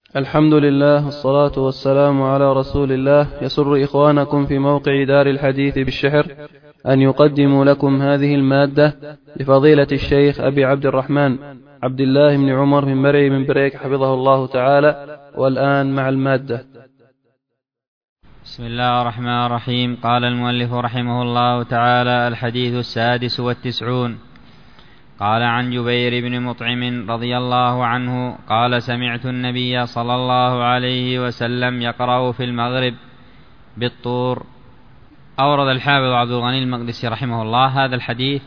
الحمد لله والصلاة والسلام على رسول الله. يسر إخوانكم في موقع دار الحديث بالشحر أن يقدموا لكم هذه المادة لفضيلة الشيخ أبي عبد الرحمن عبد الله بن عمر من مرعي من بريك حفظه الله تعالى. والآن مع المادة. بسم الله الرحمن الرحيم. قال المؤلف رحمه الله تعالى: الحديث 96. قال عن جبير بن مطعم رضي الله عنه قال: سمعت النبي صلى الله عليه وسلم يقرأ في المغرب بالطور. أورد الحافظ عبد الغني المقدسي رحمه الله هذا الحديث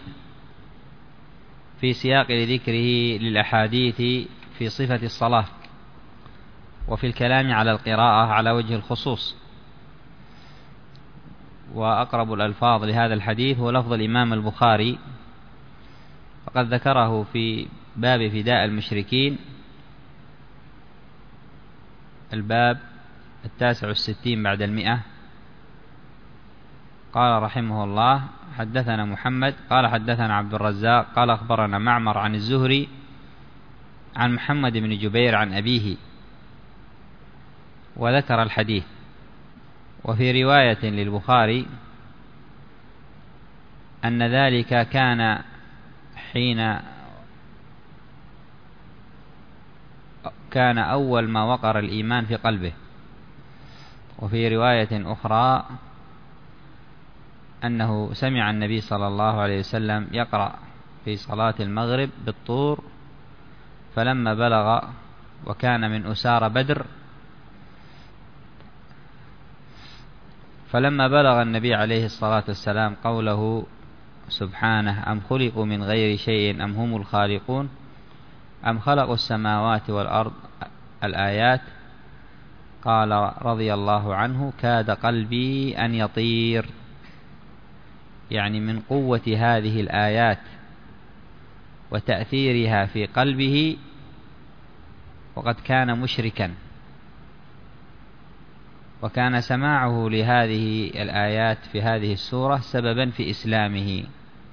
في سياق ذكره للأحاديث في صفة الصلاة وفي الكلام على القراءة على وجه الخصوص. وأقرب الألفاظ لهذا الحديث هو لفظ الإمام البخاري، فقد ذكره في باب فداء المشركين، الباب 69 بعد 100. قال رحمه الله: حدثنا محمد قال حدثنا عبد الرزاق قال أخبرنا معمر عن الزهري عن محمد بن جبير عن أبيه، وذكر الحديث. وفي رواية للبخاري أن ذلك كان حين كان أول ما وقر الإيمان في قلبه. وفي رواية أخرى أنه سمع النبي صلى الله عليه وسلم يقرأ في صلاة المغرب بالطور، فلما بلغ وكان من أسار بدر، فلما بلغ النبي عليه الصلاة والسلام قوله سبحانه: أم خلقوا من غير شيء أم هم الخالقون أم خلقوا السماوات والأرض، الآيات، قال رضي الله عنه: كاد قلبي أن يطير، يعني من قوة هذه الآيات وتأثيرها في قلبه، وقد كان مشركا، وكان سماعه لهذه الآيات في هذه السورة سببا في إسلامه.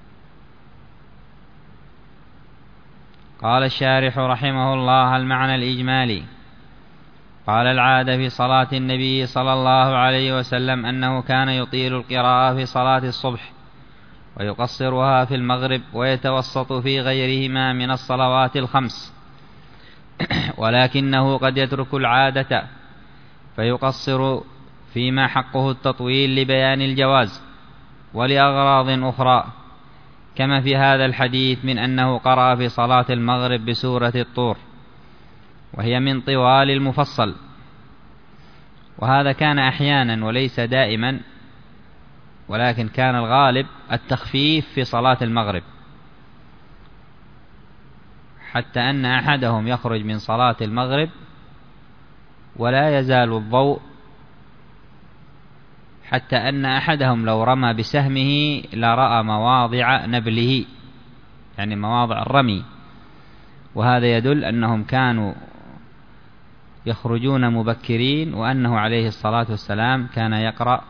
قال الشارح رحمه الله: المعنى الإجمالي. قال: العادة في صلاة النبي صلى الله عليه وسلم أنه كان يطيل القراءة في صلاة الصبح ويقصرها في المغرب ويتوسط في غيرهما من الصلوات الخمس، ولكنه قد يترك العادة فيقصر فيما حقه التطويل لبيان الجواز ولأغراض أخرى، كما في هذا الحديث من أنه قرأ في صلاة المغرب بسورة الطور، وهي من طوال المفصل. وهذا كان أحيانا وليس دائما، ولكن كان الغالب التخفيف في صلاة المغرب، حتى أن أحدهم يخرج من صلاة المغرب ولا يزال الضوء، حتى أن أحدهم لو رمى بسهمه لرأى مواضع نبله، يعني مواضع الرمي. وهذا يدل أنهم كانوا يخرجون مبكرين، وأنه عليه الصلاة والسلام كان يقرأ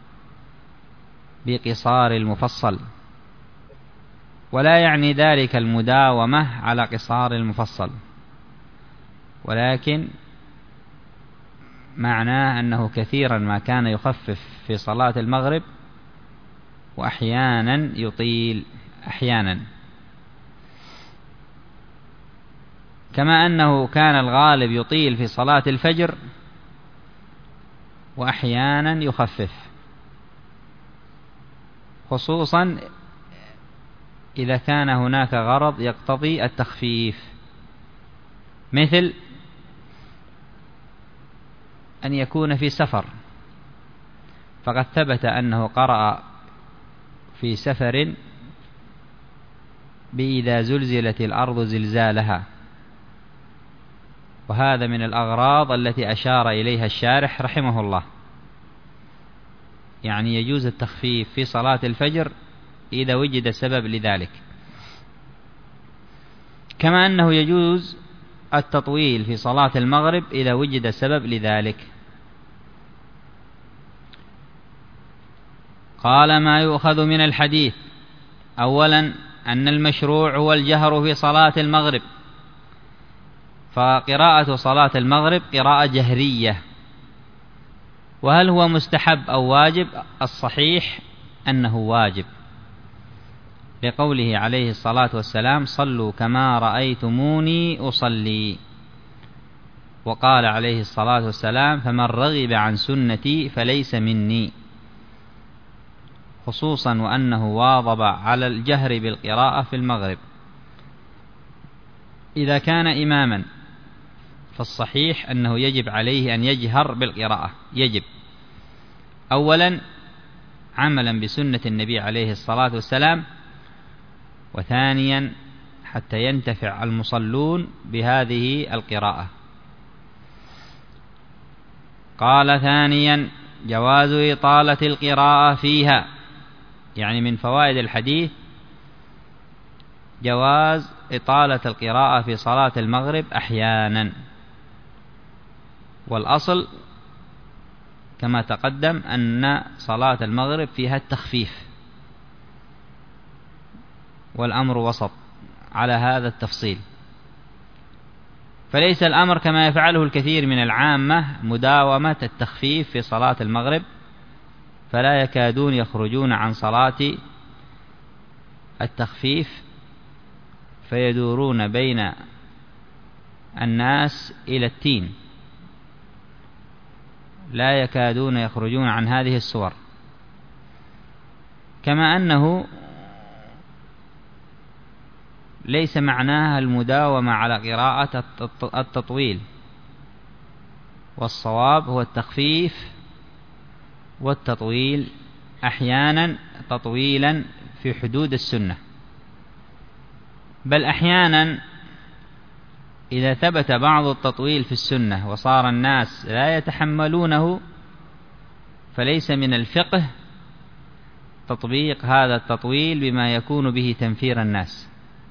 بقصار المفصل، ولا يعني ذلك المداومة على قصار المفصل، ولكن معناه أنه كثيرا ما كان يخفف في صلاة المغرب، وأحيانا يطيل أحيانا، كما أنه كان الغالب يطيل في صلاة الفجر وأحيانا يخفف، خصوصا إذا كان هناك غرض يقتضي التخفيف، مثل أن يكون في سفر، فقد ثبت أنه قرأ في سفر بإذا زلزلت الأرض زلزالها، وهذا من الأغراض التي أشار إليها الشارح رحمه الله، يعني يجوز التخفيف في صلاة الفجر إذا وجد سبب لذلك، كما أنه يجوز التطويل في صلاة المغرب إذا وجد سبب لذلك. قال: ما يؤخذ من الحديث: أولا أن المشروع هو الجهر في صلاة المغرب، فقراءة صلاة المغرب قراءة جهرية. وهل هو مستحب أو واجب؟ الصحيح أنه واجب، لقوله عليه الصلاة والسلام: صلوا كما رأيتموني أصلي. وقال عليه الصلاة والسلام: فمن رغب عن سنتي فليس مني، خصوصا وأنه واظب على الجهر بالقراءة في المغرب. إذا كان إماما فالصحيح أنه يجب عليه أن يجهر بالقراءة، يجب أولا عملا بسنة النبي عليه الصلاة والسلام، وثانيا حتى ينتفع المصلون بهذه القراءة. قال ثانيا: جواز إطالة القراءة فيها، يعني من فوائد الحديث جواز إطالة القراءة في صلاة المغرب أحيانا، والأصل كما تقدم أن صلاة المغرب فيها التخفيف، والأمر وسط على هذا التفصيل. فليس الأمر كما يفعله الكثير من العامة مداومة التخفيف في صلاة المغرب، فلا يكادون يخرجون عن صلاة التخفيف فيدورون بين الناس إلى التين، لا يكادون يخرجون عن هذه الصور. كما أنه ليس معناها المداومة على قراءة التطويل، والصواب هو التخفيف والتطويل، أحيانا تطويلا في حدود السنة، بل أحيانا إذا ثبت بعض التطويل في السنة وصار الناس لا يتحملونه فليس من الفقه تطبيق هذا التطويل بما يكون به تنفير الناس.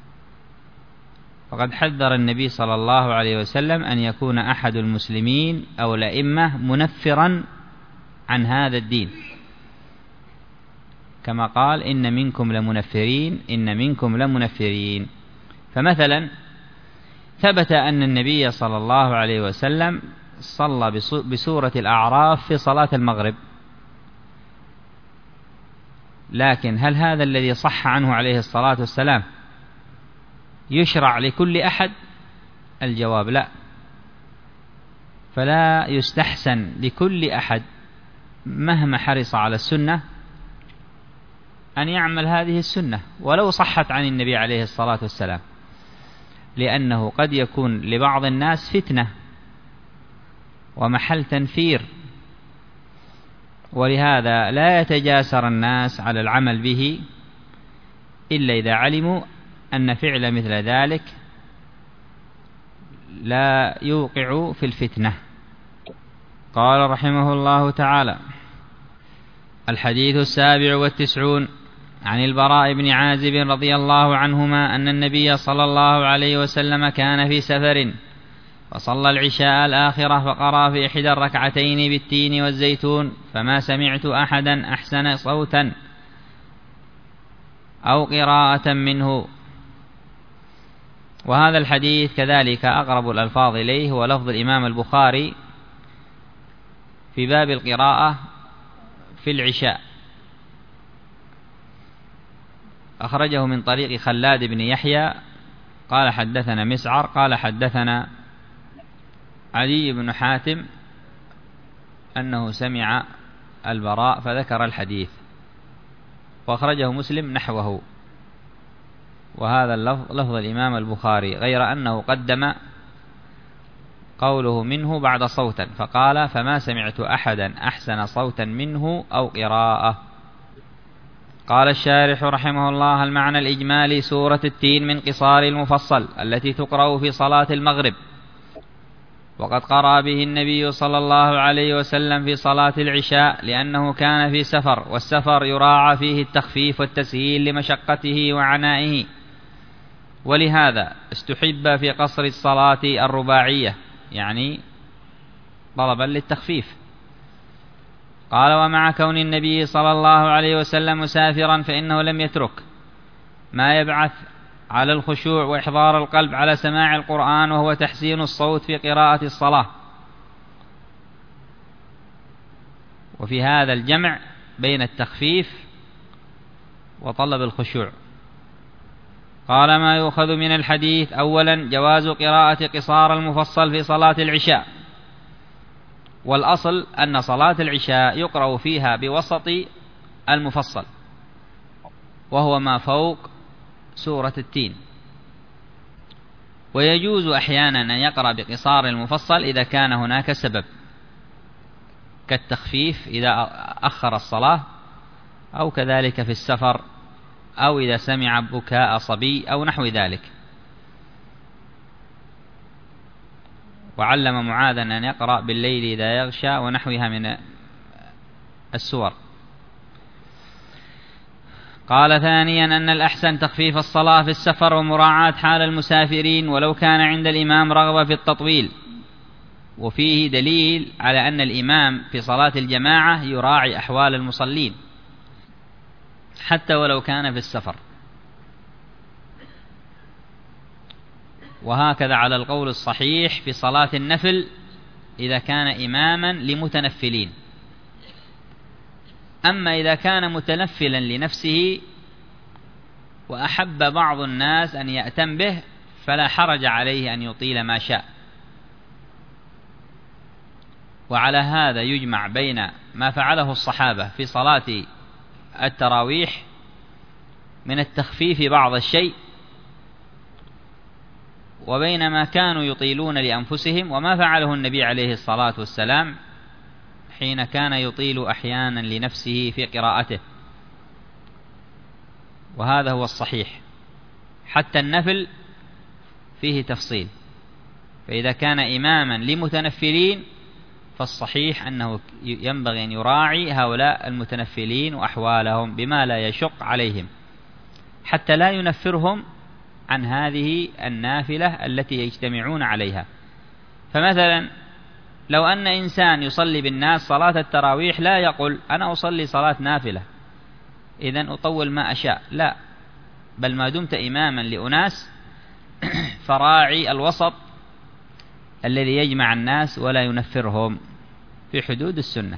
فقد حذر النبي صلى الله عليه وسلم أن يكون أحد المسلمين أو الأئمة منفرا عن هذا الدين، كما قال: إن منكم لمنفرين، إن منكم لمنفرين. فمثلا ثبت أن النبي صلى الله عليه وسلم صلى بسورة الأعراف في صلاة المغرب، لكن هل هذا الذي صح عنه عليه الصلاة والسلام يشرع لكل أحد؟ الجواب لا. فلا يستحسن لكل أحد مهما حرص على السنة أن يعمل هذه السنة ولو صحت عن النبي عليه الصلاة والسلام، لأنه قد يكون لبعض الناس فتنة ومحل تنفير، ولهذا لا يتجاسر الناس على العمل به إلا إذا علموا أن فعل مثل ذلك لا يوقع في الفتنة. قال رحمه الله تعالى: الحديث 97 عن البراء بن عازب رضي الله عنهما أن النبي صلى الله عليه وسلم كان في سفر فصلى العشاء الآخرة فقرأ في إحدى الركعتين بالتين والزيتون، فما سمعت أحدا أحسن صوتا أو قراءة منه. وهذا الحديث كذلك أقرب الألفاظ إليه هو لفظ الإمام البخاري في باب القراءة في العشاء، أخرجه من طريق خلاد بن يحيى قال حدثنا مسعر قال حدثنا علي بن حاتم أنه سمع البراء فذكر الحديث، وأخرجه مسلم نحوه، وهذا اللفظ لفظ الإمام البخاري، غير أنه قدم قوله منه بعد صوتا فقال: فما سمعت أحدا أحسن صوتا منه أو قراءة. قال الشارح رحمه الله: المعنى الإجمالي: سورة التين من قصار المفصل التي تقرأ في صلاة المغرب، وقد قرأ به النبي صلى الله عليه وسلم في صلاة العشاء لأنه كان في سفر، والسفر يراعى فيه التخفيف والتسهيل لمشقته وعنائه، ولهذا استحب في قصر الصلاة الرباعية، يعني طلبا للتخفيف. قال: ومع كون النبي صلى الله عليه وسلم مسافرا فإنه لم يترك ما يبعث على الخشوع وإحضار القلب على سماع القرآن، وهو تحسين الصوت في قراءة الصلاة. وفي هذا الجمع بين التخفيف وطلب الخشوع. قال: ما يؤخذ من الحديث: أولا جواز قراءة قصار المفصل في صلاة العشاء، والأصل أن صلاة العشاء يقرأ فيها بوسط المفصل، وهو ما فوق سورة التين، ويجوز أحيانا أن يقرأ بقصار المفصل إذا كان هناك سبب كالتخفيف إذا أخر الصلاة، أو كذلك في السفر، أو إذا سمع بكاء صبي أو نحو ذلك. وعلم معاذا أن يقرأ بالليل إذا يغشى ونحوها من السور. قال: ثانيا أن الأحسن تخفيف الصلاة في السفر ومراعاة حال المسافرين، ولو كان عند الإمام رغبة في التطويل. وفيه دليل على أن الإمام في صلاة الجماعة يراعي أحوال المصلين حتى ولو كان في السفر. وهكذا على القول الصحيح في صلاة النفل إذا كان إماما لمتنفلين. أما إذا كان متنفلا لنفسه وأحب بعض الناس أن يأتم به فلا حرج عليه أن يطيل ما شاء. وعلى هذا يجمع بين ما فعله الصحابة في صلاة التراويح من التخفيف بعض الشيء، وبين ما كانوا يطيلون لأنفسهم، وما فعله النبي عليه الصلاة والسلام حين كان يطيل أحيانا لنفسه في قراءته. وهذا هو الصحيح. حتى النفل فيه تفصيل، فإذا كان إماما لمتنفلين فالصحيح أنه ينبغي أن يراعي هؤلاء المتنفلين وأحوالهم بما لا يشق عليهم، حتى لا ينفرهم عن هذه النافلة التي يجتمعون عليها. فمثلا لو أن إنسان يصلي بالناس صلاة التراويح لا يقول: أنا أصلي صلاة نافلة إذن أطول ما أشاء، لا، بل ما دمت إماما لأناس فراعي الوسط الذي يجمع الناس ولا ينفرهم في حدود السنة.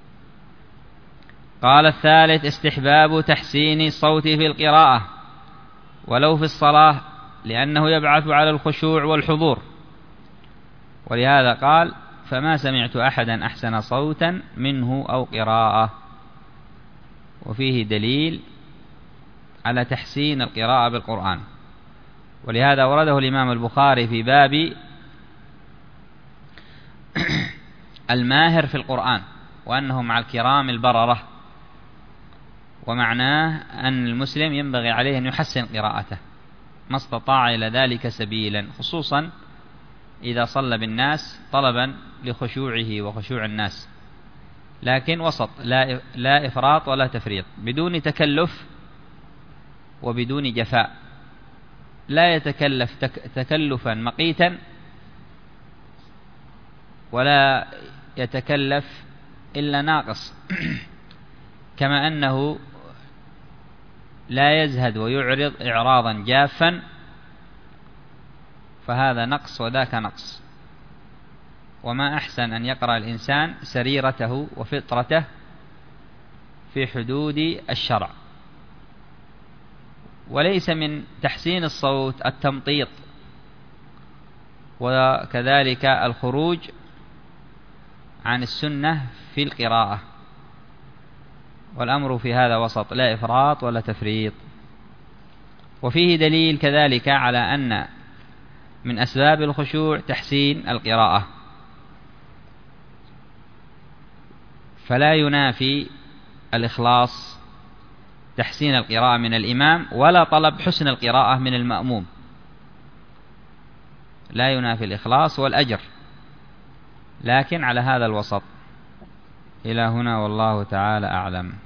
قال: الثالث استحباب تحسين الصوت في القراءة ولو في الصلاة، لأنه يبعث على الخشوع والحضور. ولهذا قال: فما سمعت أحدا أحسن صوتا منه أو قراءة. وفيه دليل على تحسين القراءة بالقرآن. ولهذا ورده الإمام البخاري في باب الماهر في القرآن، وأنه مع الكرام البررة، ومعناه أن المسلم ينبغي عليه أن يحسن قراءته ما استطاع إلى ذلك سبيلا، خصوصا إذا صلى بالناس طلبا لخشوعه وخشوع الناس، لكن وسط، لا إفراط ولا تفريط، بدون تكلف وبدون جفاء. لا يتكلف تكلفا مقيتا، ولا يتكلف إلا ناقص، كما أنه لا يزهد ويعرض إعراضا جافا، فهذا نقص وذاك نقص. وما أحسن أن يقرأ الإنسان سريرته وفطرته في حدود الشرع. وليس من تحسين الصوت التمطيط، وكذلك الخروج عن السنة في القراءة، والأمر في هذا وسط، لا إفراط ولا تفريط. وفيه دليل كذلك على أن من أسباب الخشوع تحسين القراءة، فلا ينافي الإخلاص تحسين القراءة من الإمام، ولا طلب حسن القراءة من المأموم، لا ينافي الإخلاص والأجر، لكن على هذا الوسط. إلى هنا والله تعالى أعلم.